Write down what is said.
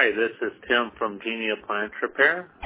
Hi, this is Tim from Genie Appliance Repair.